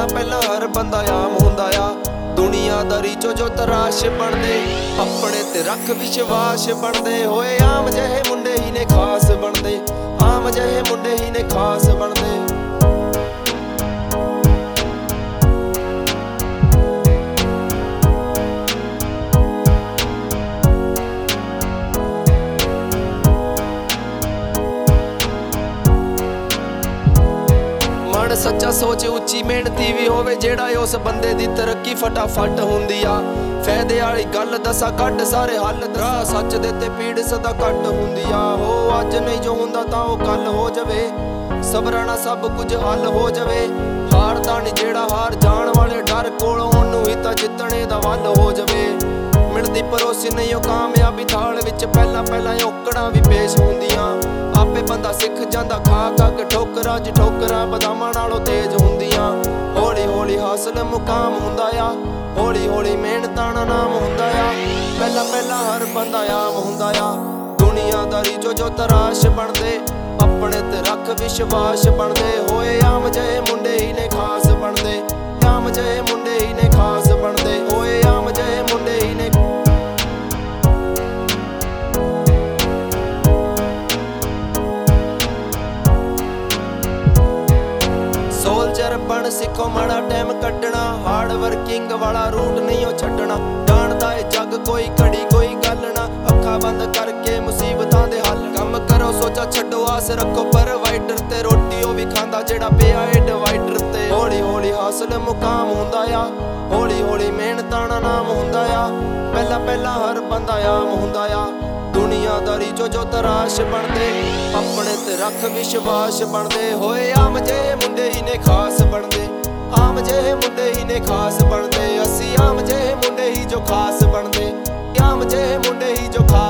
ਪਹਿਲਾਂ ਹਰ ਬੰਦਾ ਆਮ ਹੁੰਦਾ ਆ। ਦੁਨੀਆਦਾਰੀ ਚੋਂ ਜੋ ਤਰਾਸ਼ ਬਣਦੇ, ਆਪਣੇ ਤੇ ਰੱਖ ਵਿਸ਼ਵਾਸ ਬਣਦੇ। ਹੋਏ ਆਮ ਜਿਹੇ ਮੁੰਡੇ ਹੀ ਨੇ ਖਾਸ ਬਣਦੇ, ਆਮ ਜਿਹੇ ਮੁੰਡੇ ਹੀ ਨੇ ਖਾਸ ਬਣਦੇ। ਮਨ ਸੱਚਾ ਸੋਚ ਉੱਚੀ ਮਿਹਨਤੀ ਵੀ ਹੋਵੇ, ਜਿਹੜਾ ਉਸ ਬੰਦੇ ਦੀ ਤਰੱਕੀ ਫਟਾਫਟ ਹੁੰਦੀ ਆ। ਫਾਇਦੇ ਵਾਲੀ ਗੱਲ ਦੱਸਾਂ ਕੱਢ ਸਾਰੇ ਹੱਲ, ਰਾਹ ਸੱਚ ਦੇ ਤੇ ਪੀੜ ਸਦਾ ਘੱਟ ਹੁੰਦੀ ਆ। ਹੋ ਅੱਜ ਨਹੀਂ ਜੋ ਹੁੰਦਾ ਤਾਂ ਉਹ ਕੱਲ ਹੋ ਜਾਵੇ, ਸਬਰਾਂ ਨਾਲ ਸਭ ਕੁਝ ਹੱਲ ਹੋ ਜਾਵੇ। ਹਾਰਦਾ ਨਹੀਂ ਜਿਹੜਾ ਹਾਰ ਜਾਣ ਵਾਲੇ ਡਰ ਕੋਲ, ਉਹਨੂੰ ਹੀ ਤਾਂ ਜਿੱਤਣੇ ਦਾ ਵੱਲ ਹੋ ਜਾਵੇ। ਮਿਲਦੀ ਪਰੋਸੀ ਨਹੀਂ ਉਹ ਕਾਮਯਾਬੀ ਥਾਲ ਵਿੱਚ, ਪਹਿਲਾਂ ਔਕੜਾਂ ਵੀ ਪੇਸ਼ ਹੁੰਦੀਆਂ। ਆਪੇ ਬੰਦਾ ਸਿੱਖ ਜਾਂਦਾ ਖਾ ਖਾ ਕੇ ਠੋਕਰਾਂ, ਚ ਠੋਕਰਾਂ ਬਦਾਮਾਂ ਨਾਲੋਂ ਤੇਜ਼ ਹੁੰਦੀਆਂ। ਹੌਲੀ ਹੌਲੀ ਹਾਸਲ ਮੁਕਾਮ ਹੁੰਦਾ ਆ, ਹੌਲੀ ਹੌਲੀ ਮਿਹਨਤਾਂ ਦਾ ਨਾਮ ਹੁੰਦਾ ਆ। ਪਹਿਲਾਂ ਹਰ ਬੰਦਾ ਆਮ ਹੁੰਦਾ ਆ। ਦੁਨੀਆਦਾਰੀ ਚੋਂ ਜੋ ਤਰਾਸ਼ ਬਣਦੇ, ਆਪਣੇ ਤੇ ਰੱਖ ਵਿਸ਼ਵਾਸ ਬਣਦੇ। ਹੋਏ ਆਮ ਜਿਹੇ ਮੁੰਡੇ ਹੀ ਨੇ ਖਾਸ ਬਣਦੇ, ਆਮ ਜਿਹੇ ਮੁੰਡੇ ਹੀ ਨੇ ਖਾਸ ਬਣਦੇ। ਹੋਏ ਆਮ ਜਿਹੇ ਮੁੰਡੇ ਹੀ ਨੇ। ਸੋਲਜਰ ਬਣ ਸਿੱਖੋ ਮਾੜਾ ਟਾਈਮ ਕੱਢਣਾ, ਹਾਰਡ ਵਰਕਿੰਗ ਵਾਲਾ ਰੂਟ ਨਹੀਂ ਉਹ ਛੱਡਣਾ। ਜਾਣਦਾ ਏ ਜੱਗ ਕੋਈ ਘੜੀ ਕੋਈ ਗੱਲ ਨਾ, ਅੱਖਾਂ ਬੰਦ ਕਰਕੇ ਮੁਸੀਬਤਾਂ ਦੇ ਹੱਲ। ਕੰਮ ਕਰੋ ਸੋਚਾ ਛੱਡੋ ਆਸ ਰੱਖੋ ਪ੍ਰੋਵਾਈਡਰ ਤੇ, ਰੋਟੀ ਉਹ ਵੀ ਖਾਂਦਾ ਜਿਹੜਾ ਪਿਆ ਏ ਡਿਵਾਈਡਰ ਤੇ। ਹੌਲੀ ਹੌਲੀ ਹਾਸਲ ਮੁਕਾਮ ਹੁੰਦਾ ਆ, ਹੌਲੀ ਹੌਲੀ ਮਿਹਨਤਾਂ ਦਾ ਨਾਮ ਹੁੰਦਾ ਆ। ਪਹਿਲਾਂ ਹਰ ਬੰਦਾ ਆਮ ਹੁੰਦਾ ਆ। ਦੁਨੀਆਦਾਰੀ ਚੋਂ ਜੋ ਤਰਾਸ਼ ਬਣਦੇ, ਆਪਣੇ ਤੇ ਰੱਖ ਵਿਸ਼ਵਾਸ ਬਣਦੇ। ਹੋਏ ਆਮ ਜਿਹੇ ਮੁੰਡੇ ਹੀ ਨੇ ਖਾਸ ਬਣਦੇ, ਆਮ ਜਿਹੇ ਮੁੰਡੇ ਹੀ ਨੇ ਖਾਸ ਬਣਦੇ। ਅਸੀਂ ਆਮ ਜਿਹੇ ਮੁੰਡੇ ਹੀ ਜੋ ਖਾਸ ਬਣਦੇ, ਆਮ ਜਿਹੇ ਮੁੰਡੇ ਹੀ ਜੋ ਖਾਸ